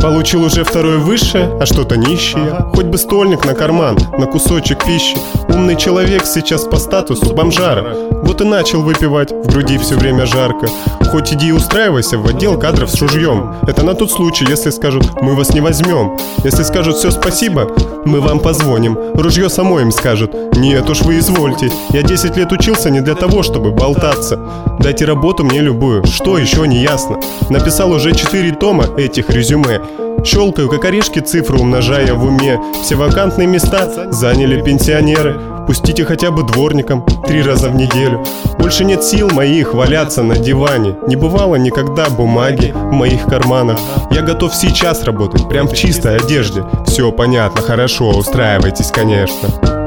Получил уже второе высшее, а что-то нищее. Хоть бы стольник на карман, на кусочек пищи. Умный человек сейчас по статусу бомжара. Вот и начал выпивать, в груди все время жарко. Хоть иди и устраивайся в отдел кадров с ружьем. Это на тот случай, если скажут: мы вас не возьмем. Если скажут: все, спасибо, мы вам позвоним. Ружье само им скажет: нет уж, вы извольте. Я 10 лет учился не для того, чтобы болтаться. Дайте работу мне любую, что еще не ясно. Написал уже 4 тома этих резюме. Щелкаю, как орешки, цифры умножая в уме. Все вакантные места заняли пенсионеры. Пустите хотя бы дворником 3 раза в неделю. Больше нет сил моих валяться на диване. Не бывало никогда бумаги в моих карманах. Я готов сейчас работать, прям в чистой одежде. Все понятно, хорошо, устраивайтесь, конечно.